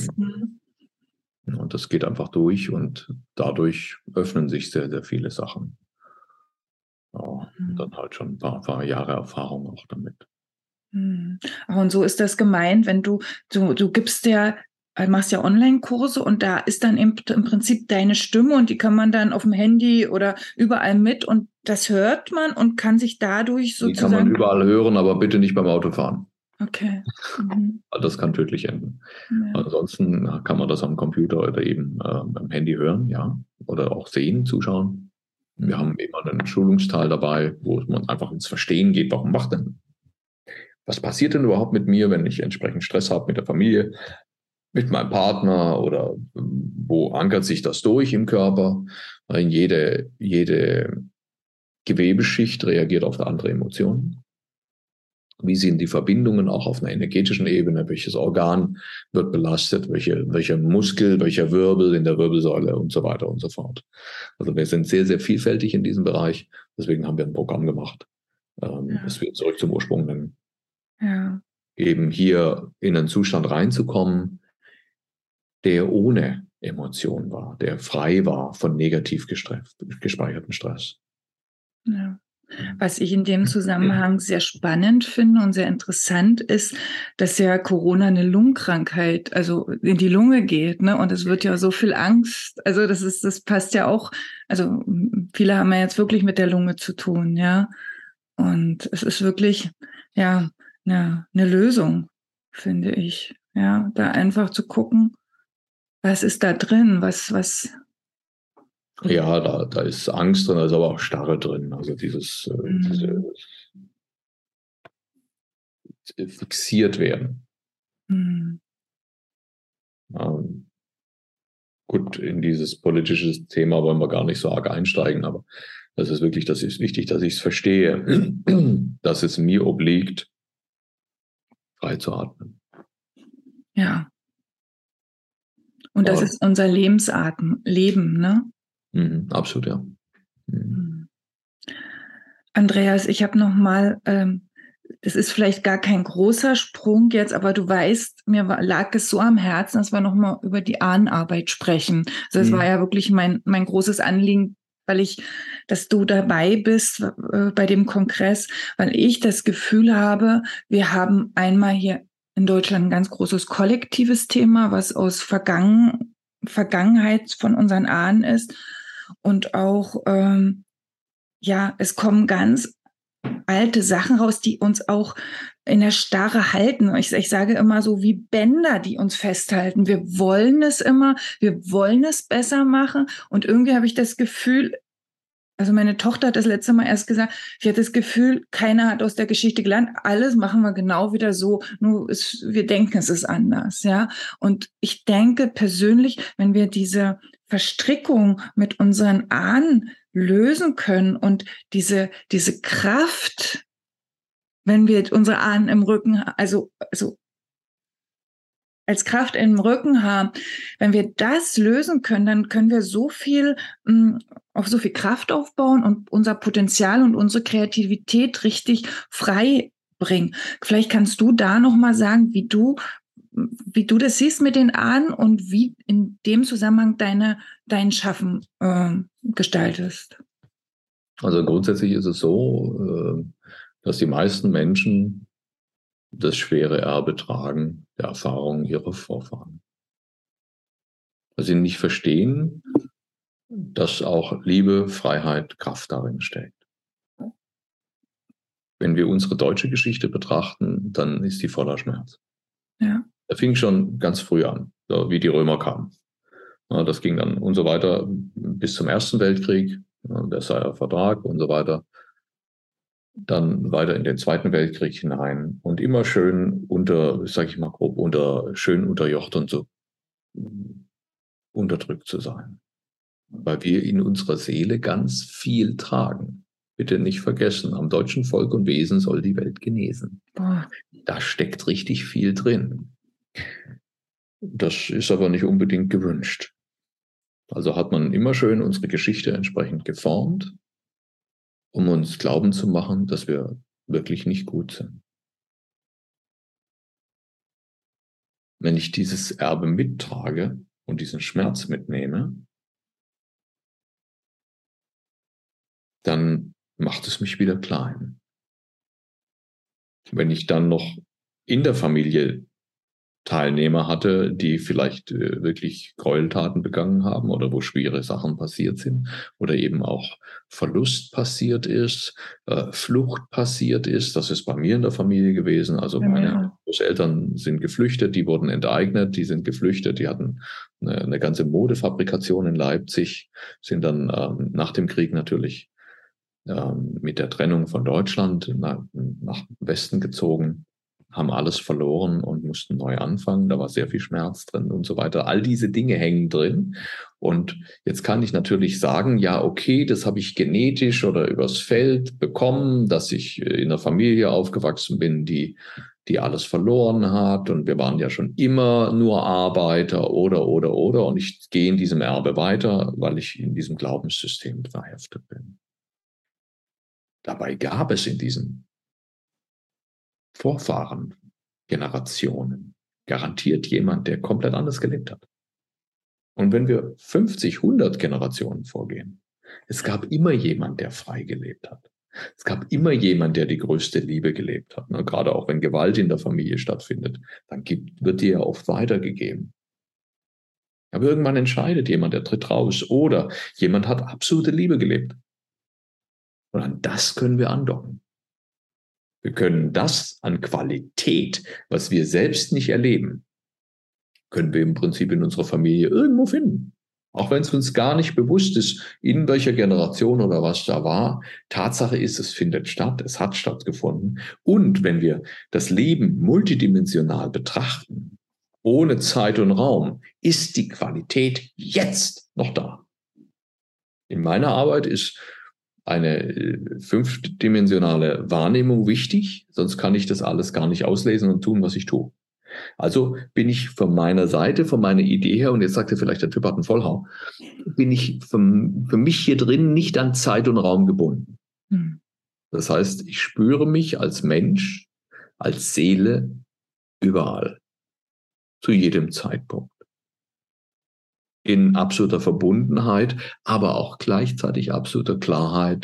Und das geht einfach durch und dadurch öffnen sich sehr, sehr viele Sachen. Ja, und dann halt schon ein paar Jahre Erfahrung auch damit. Und so ist das gemeint, wenn du machst ja Online-Kurse und da ist dann im Prinzip deine Stimme und die kann man dann auf dem Handy oder überall mit und das hört man und kann sich dadurch sozusagen... Die kann man überall hören, aber bitte nicht beim Autofahren. Okay. Das kann tödlich enden. Ja. Ansonsten kann man das am Computer oder eben am Handy hören, ja, oder auch sehen, zuschauen. Wir haben immer einen Schulungsteil dabei, wo man einfach ins Verstehen geht, warum macht denn? Was passiert denn überhaupt mit mir, wenn ich entsprechend Stress habe mit der Familie, mit meinem Partner oder wo ankert sich das durch im Körper? Jede Gewebeschicht reagiert auf eine andere Emotion. Wie sind die Verbindungen auch auf einer energetischen Ebene? Welches Organ wird belastet? Welcher Muskel, welcher Wirbel in der Wirbelsäule und so weiter und so fort. Also wir sind sehr, sehr vielfältig in diesem Bereich. Deswegen haben wir ein Programm gemacht, dass wir zurück zum Ursprung nennen. Ja. Eben hier in einen Zustand reinzukommen, der ohne Emotion war, der frei war von negativ gespeicherten Stress. Ja. Was ich in dem Zusammenhang sehr spannend finde und sehr interessant ist, dass ja Corona eine Lungenkrankheit, also in die Lunge geht, ne? Und es wird ja so viel Angst. Also das passt ja auch. Also viele haben ja jetzt wirklich mit der Lunge zu tun, ja. Und es ist wirklich, ja, eine Lösung, finde ich. Ja, da einfach zu gucken, was ist da drin, was. Ja, da ist Angst drin, da ist aber auch Starre drin. Also diese fixiert werden. Gut, in dieses politische Thema wollen wir gar nicht so arg einsteigen, aber das ist wichtig, dass ich es verstehe, dass es mir obliegt, frei zu atmen. Ja. Und das ist unser Leben, ne? Absolut, ja. Andreas, ich habe noch mal, das ist vielleicht gar kein großer Sprung jetzt, aber du weißt, mir lag es so am Herzen, dass wir noch mal über die Ahnenarbeit sprechen. Also das war ja wirklich mein großes Anliegen, dass du dabei bist bei dem Kongress, weil ich das Gefühl habe, wir haben einmal hier in Deutschland ein ganz großes kollektives Thema, was aus Vergangenheit von unseren Ahnen ist. Und auch, es kommen ganz alte Sachen raus, die uns auch in der Starre halten. Ich sage immer so wie Bänder, die uns festhalten. Wir wollen es immer, wir wollen es besser machen. Und irgendwie habe ich das Gefühl, also meine Tochter hat das letzte Mal erst gesagt, sie hat das Gefühl, keiner hat aus der Geschichte gelernt, alles machen wir genau wieder so, nur wir denken, es ist anders, ja. Und ich denke persönlich, wenn wir diese Verstrickung mit unseren Ahnen lösen können und diese Kraft, wenn wir unsere Ahnen im Rücken, also als Kraft im Rücken haben, wenn wir das lösen können, dann können wir so viel auf so viel Kraft aufbauen und unser Potenzial und unsere Kreativität richtig frei bringen. Vielleicht kannst du da noch mal sagen, wie du das siehst mit den Ahnen und wie in dem Zusammenhang dein Schaffen gestaltest. Also grundsätzlich ist es so, dass die meisten Menschen das schwere Erbe tragen, der Erfahrungen ihrer Vorfahren. Dass sie nicht verstehen, dass auch Liebe, Freiheit, Kraft darin steckt. Wenn wir unsere deutsche Geschichte betrachten, dann ist die voller Schmerz. Ja. Da fing schon ganz früh an, so wie die Römer kamen. Das ging dann und so weiter bis zum Ersten Weltkrieg, der Versailler Vertrag und so weiter. Dann weiter in den Zweiten Weltkrieg hinein und immer schön sage ich mal grob, schön unterjocht und so unterdrückt zu sein. Weil wir in unserer Seele ganz viel tragen. Bitte nicht vergessen, am deutschen Volk und Wesen soll die Welt genesen. Da steckt richtig viel drin. Das ist aber nicht unbedingt gewünscht. Also hat man immer schön unsere Geschichte entsprechend geformt, um uns glauben zu machen, dass wir wirklich nicht gut sind. Wenn ich dieses Erbe mittrage und diesen Schmerz mitnehme, dann macht es mich wieder klein. Wenn ich dann noch in der Familie Teilnehmer hatte, die vielleicht wirklich Gräueltaten begangen haben oder wo schwere Sachen passiert sind oder eben auch Verlust passiert ist, Flucht passiert ist. Das ist bei mir in der Familie gewesen. Also meine Großeltern sind geflüchtet, die wurden enteignet, die sind geflüchtet, die hatten eine ganze Modefabrikation in Leipzig, sind dann nach dem Krieg natürlich mit der Trennung von Deutschland nach Westen gezogen, haben alles verloren und mussten neu anfangen. Da war sehr viel Schmerz drin und so weiter. All diese Dinge hängen drin. Und jetzt kann ich natürlich sagen, ja, okay, das habe ich genetisch oder übers Feld bekommen, dass ich in einer Familie aufgewachsen bin, die alles verloren hat. Und wir waren ja schon immer nur Arbeiter oder. Und ich gehe in diesem Erbe weiter, weil ich in diesem Glaubenssystem verhaftet bin. Dabei gab es in diesen Vorfahren-Generationen garantiert jemand, der komplett anders gelebt hat. Und wenn wir 50, 100 Generationen vorgehen, es gab immer jemand, der frei gelebt hat. Es gab immer jemand, der die größte Liebe gelebt hat. Gerade auch wenn Gewalt in der Familie stattfindet, dann wird die ja oft weitergegeben. Aber irgendwann entscheidet jemand, der tritt raus. Oder jemand hat absolute Liebe gelebt. Und an das können wir andocken. Wir können das an Qualität, was wir selbst nicht erleben, können wir im Prinzip in unserer Familie irgendwo finden. Auch wenn es uns gar nicht bewusst ist, in welcher Generation oder was da war. Tatsache ist, es findet statt, es hat stattgefunden. Und wenn wir das Leben multidimensional betrachten, ohne Zeit und Raum, ist die Qualität jetzt noch da. In meiner Arbeit ist eine fünfdimensionale Wahrnehmung wichtig, sonst kann ich das alles gar nicht auslesen und tun, was ich tue. Also bin ich von meiner Seite, von meiner Idee her, und jetzt sagt ihr vielleicht, der Typ hat einen Vollhau, bin ich für mich hier drin nicht an Zeit und Raum gebunden. Das heißt, ich spüre mich als Mensch, als Seele überall, zu jedem Zeitpunkt. In absoluter Verbundenheit, aber auch gleichzeitig absoluter Klarheit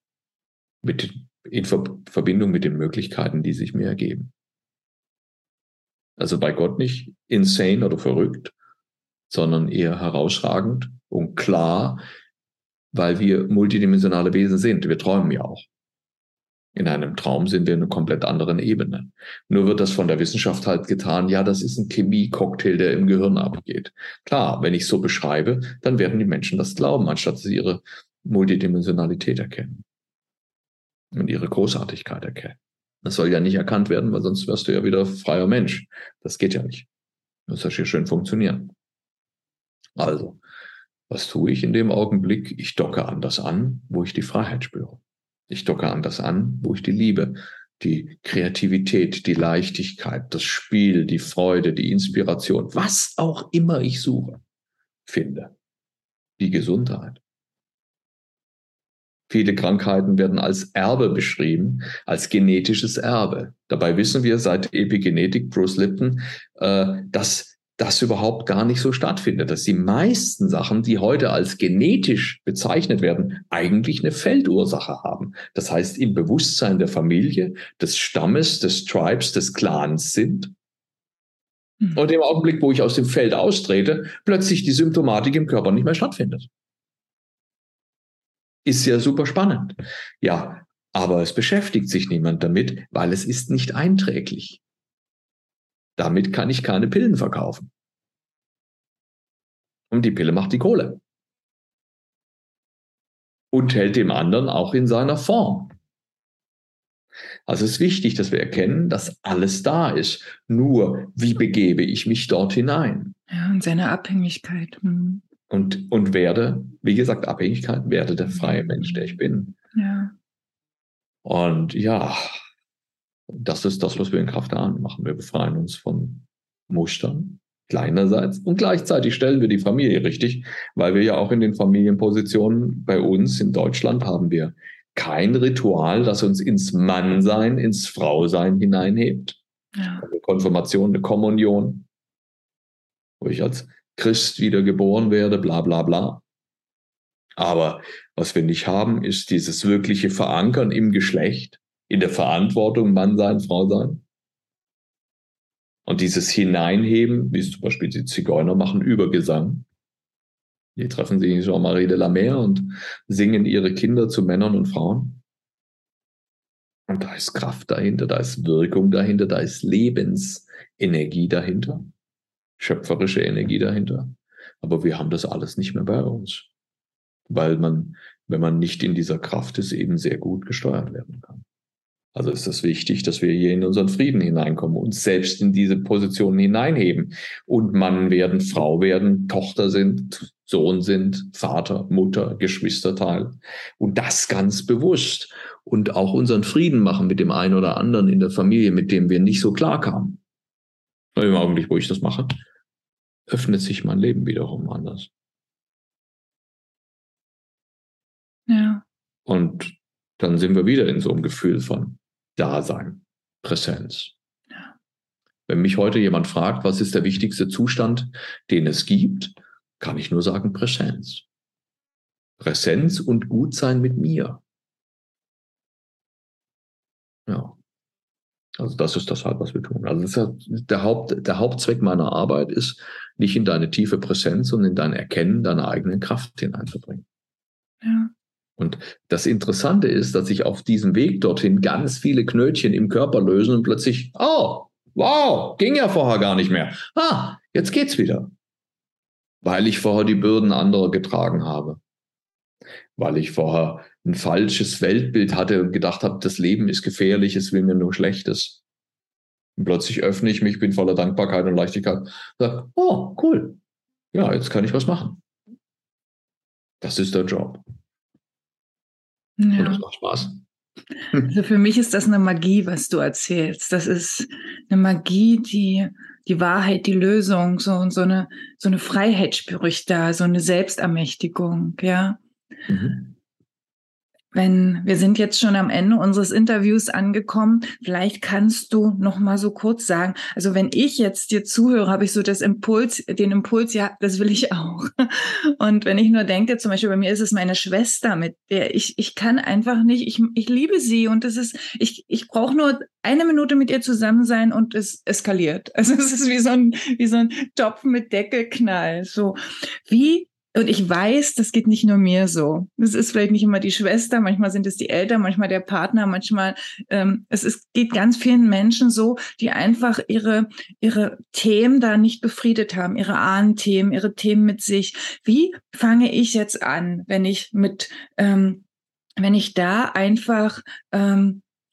in Verbindung mit den Möglichkeiten, die sich mir ergeben. Also bei Gott nicht insane oder verrückt, sondern eher herausragend und klar, weil wir multidimensionale Wesen sind. Wir träumen ja auch. In einem Traum sind wir in einer komplett anderen Ebene. Nur wird das von der Wissenschaft halt getan, ja, das ist ein Chemie-Cocktail, der im Gehirn abgeht. Klar, wenn ich so beschreibe, dann werden die Menschen das glauben, anstatt sie ihre Multidimensionalität erkennen und ihre Großartigkeit erkennen. Das soll ja nicht erkannt werden, weil sonst wärst du ja wieder freier Mensch. Das geht ja nicht. Das soll hier schön funktionieren. Also, was tue ich in dem Augenblick? Ich docke an das an, wo ich die Freiheit spüre. Ich docke an das an, wo ich die Liebe die Kreativität, die Leichtigkeit, das Spiel, die Freude, die Inspiration, was auch immer ich suche, finde. Die Gesundheit. Viele Krankheiten werden als Erbe beschrieben, als genetisches Erbe. Dabei wissen wir seit Epigenetik, Bruce Lipton, dass das überhaupt gar nicht so stattfindet, dass die meisten Sachen, die heute als genetisch bezeichnet werden, eigentlich eine Feldursache haben. Das heißt, im Bewusstsein der Familie, des Stammes, des Tribes, des Clans sind. Und im Augenblick, wo ich aus dem Feld austrete, plötzlich die Symptomatik im Körper nicht mehr stattfindet. Ist ja super spannend. Ja, aber es beschäftigt sich niemand damit, weil es ist nicht einträglich. Damit kann ich keine Pillen verkaufen. Und die Pille macht die Kohle. Und hält dem anderen auch in seiner Form. Also es ist wichtig, dass wir erkennen, dass alles da ist. Nur, wie begebe ich mich dort hinein? Ja, und seine Abhängigkeit. Und werde, wie gesagt, Abhängigkeit, werde der freie Mensch, der ich bin. Ja. Und ja, das ist das, was wir in Kraft der Ahnen machen. Wir befreien uns von Mustern, kleinerseits, und gleichzeitig stellen wir die Familie richtig, weil wir ja auch in den Familienpositionen bei uns in Deutschland haben wir kein Ritual, das uns ins Mannsein, ins Frausein hineinhebt. Ja. Eine Konfirmation, eine Kommunion, wo ich als Christ wieder geboren werde, bla bla bla. Aber was wir nicht haben, ist dieses wirkliche Verankern im Geschlecht, in der Verantwortung, Mann sein, Frau sein. Und dieses Hineinheben, wie es zum Beispiel die Zigeuner machen, über Gesang. Die treffen sich in Jean-Marie de la Mer und singen ihre Kinder zu Männern und Frauen. Und da ist Kraft dahinter, da ist Wirkung dahinter, da ist Lebensenergie dahinter. Schöpferische Energie dahinter. Aber wir haben das alles nicht mehr bei uns. Weil man, wenn man nicht in dieser Kraft ist, eben sehr gut gesteuert werden kann. Also ist es wichtig, dass wir hier in unseren Frieden hineinkommen, uns selbst in diese Positionen hineinheben und Mann werden, Frau werden, Tochter sind, Sohn sind, Vater, Mutter, Geschwisterteil. Und das ganz bewusst. Und auch unseren Frieden machen mit dem einen oder anderen in der Familie, mit dem wir nicht so klarkamen. Im Augenblick, wo ich das mache, öffnet sich mein Leben wiederum anders. Ja. Und dann sind wir wieder in so einem Gefühl von Dasein, Präsenz. Ja. Wenn mich heute jemand fragt, was ist der wichtigste Zustand, den es gibt, kann ich nur sagen Präsenz. Präsenz und Gutsein mit mir. Ja. Also das ist das halt, was wir tun. Also das ist der Hauptzweck meiner Arbeit ist, dich in deine tiefe Präsenz und in dein Erkennen deiner eigenen Kraft hineinzubringen. Ja. Und das Interessante ist, dass sich auf diesem Weg dorthin ganz viele Knötchen im Körper lösen und plötzlich, oh, wow, ging ja vorher gar nicht mehr. Jetzt geht's wieder. Weil ich vorher die Bürden anderer getragen habe. Weil ich vorher ein falsches Weltbild hatte und gedacht habe, das Leben ist gefährlich, es will mir nur Schlechtes. Und plötzlich öffne ich mich, bin voller Dankbarkeit und Leichtigkeit. Sage, oh, cool. Ja, jetzt kann ich was machen. Das ist der Job. Ja. Und das macht Spaß. Also für mich ist das eine Magie, was du erzählst. Das ist eine Magie, die Wahrheit, die Lösung, so eine Freiheit spüre ich da, so eine Selbstermächtigung, ja. Mhm. Wir sind jetzt schon am Ende unseres Interviews angekommen, vielleicht kannst du noch mal so kurz sagen, also wenn ich jetzt dir zuhöre, habe ich so den Impuls, ja, das will ich auch. Und wenn ich nur denke, zum Beispiel bei mir ist es meine Schwester, mit der ich kann einfach nicht, ich liebe sie und ich brauche nur 1 Minute mit ihr zusammen sein und es eskaliert. Also es ist wie so ein Topf mit Deckelknall. So, und ich weiß, das geht nicht nur mir so. Das ist vielleicht nicht immer die Schwester, manchmal sind es die Eltern, manchmal der Partner, manchmal geht ganz vielen Menschen so, die einfach ihre Themen da nicht befriedet haben, ihre Ahnenthemen, ihre Themen mit sich. Wie fange ich jetzt an, wenn ich da einfach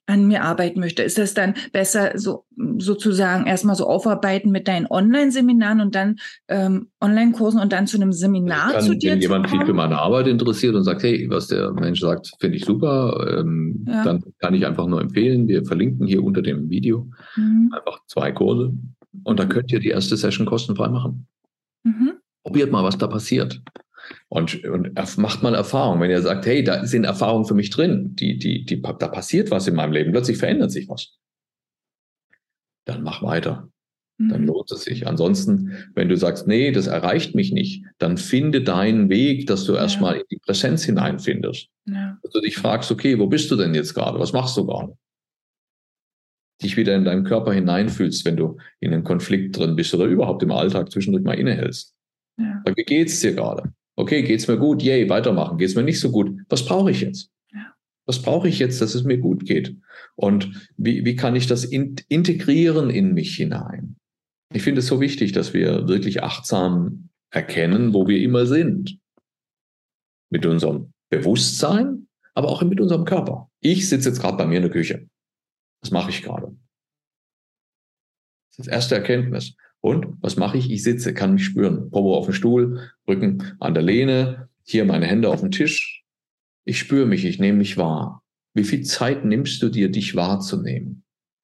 an mir arbeiten möchte, ist das dann besser so sozusagen erstmal so aufarbeiten mit deinen Online-Seminaren und dann Online-Kursen und dann zu einem Seminar zu dir wenn zu jemand sich kommen? für meine Arbeit interessiert und sagt, hey, was der Mensch sagt, finde ich super, dann kann ich einfach nur empfehlen, wir verlinken hier unter dem Video einfach 2 Kurse und da könnt ihr die erste Session kostenfrei machen. Probiert mal, was da passiert. Und macht mal Erfahrung. Wenn ihr sagt, hey, da sind Erfahrungen für mich drin, da passiert was in meinem Leben, plötzlich verändert sich was. Dann mach weiter. Dann lohnt es sich. Ansonsten, wenn du sagst, nee, das erreicht mich nicht, dann finde deinen Weg, dass du erstmal in die Präsenz hineinfindest. Ja. Dass du dich fragst, okay, wo bist du denn jetzt gerade? Was machst du gerade? Dich wieder in deinen Körper hineinfühlst, wenn du in einem Konflikt drin bist oder überhaupt im Alltag zwischendurch mal innehältst. Ja. Wie geht's dir gerade? Okay, geht's mir gut? Yay, weitermachen. Geht's mir nicht so gut? Was brauche ich jetzt? Ja. Was brauche ich jetzt, dass es mir gut geht? Und wie kann ich das integrieren in mich hinein? Ich finde es so wichtig, dass wir wirklich achtsam erkennen, wo wir immer sind. Mit unserem Bewusstsein, aber auch mit unserem Körper. Ich sitze jetzt gerade bei mir in der Küche. Was mache ich gerade? Das ist das erste Erkenntnis. Und was mache ich? Ich sitze, kann mich spüren. Popo auf dem Stuhl, Rücken an der Lehne, hier meine Hände auf dem Tisch. Ich spüre mich, ich nehme mich wahr. Wie viel Zeit nimmst du dir, dich wahrzunehmen?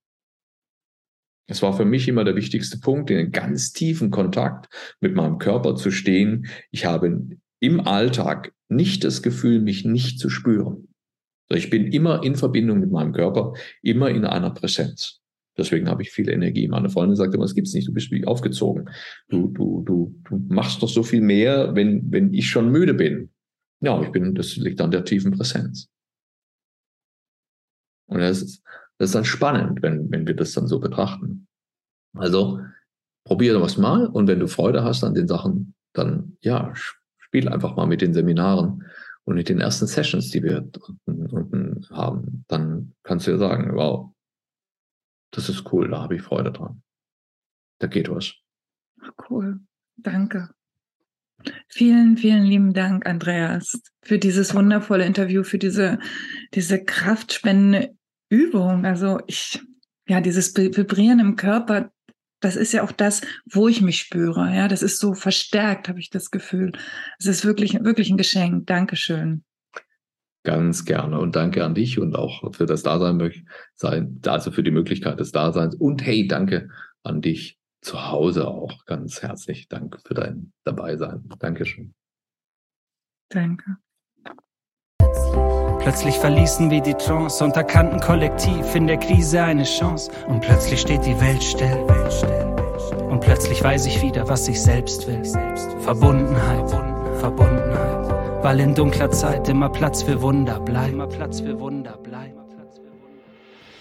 Es war für mich immer der wichtigste Punkt, in einem ganz tiefen Kontakt mit meinem Körper zu stehen. Ich habe im Alltag nicht das Gefühl, mich nicht zu spüren. Ich bin immer in Verbindung mit meinem Körper, immer in einer Präsenz. Deswegen habe ich viel Energie. Meine Freundin sagt immer, das gibt's nicht, du bist wie aufgezogen. Du machst doch so viel mehr, wenn ich schon müde bin. Ja, das liegt an der tiefen Präsenz. Und das ist dann spannend, wenn wir das dann so betrachten. Also, probier was mal und wenn du Freude hast an den Sachen, dann, spiel einfach mal mit den Seminaren und mit den ersten Sessions, die wir unten haben. Dann kannst du ja sagen, wow, das ist cool, da habe ich Freude dran. Da geht was. Cool, danke. Vielen, vielen lieben Dank, Andreas, für dieses wundervolle Interview, für diese kraftspendende Übung. Also dieses Vibrieren im Körper, das ist ja auch das, wo ich mich spüre. Ja, das ist so verstärkt, habe ich das Gefühl. Es ist wirklich, wirklich ein Geschenk. Dankeschön. Ganz gerne und danke an dich und auch für das Dasein, also für die Möglichkeit des Daseins. Und hey, danke an dich zu Hause auch ganz herzlich. Danke für dein Dabeisein. Dankeschön. Danke. Plötzlich verließen wir die Trance und erkannten kollektiv in der Krise eine Chance. Und plötzlich steht die Welt still. Und plötzlich weiß ich wieder, was ich selbst will. Verbundenheit. Weil in dunkler Zeit immer Platz für Wunder bleibt.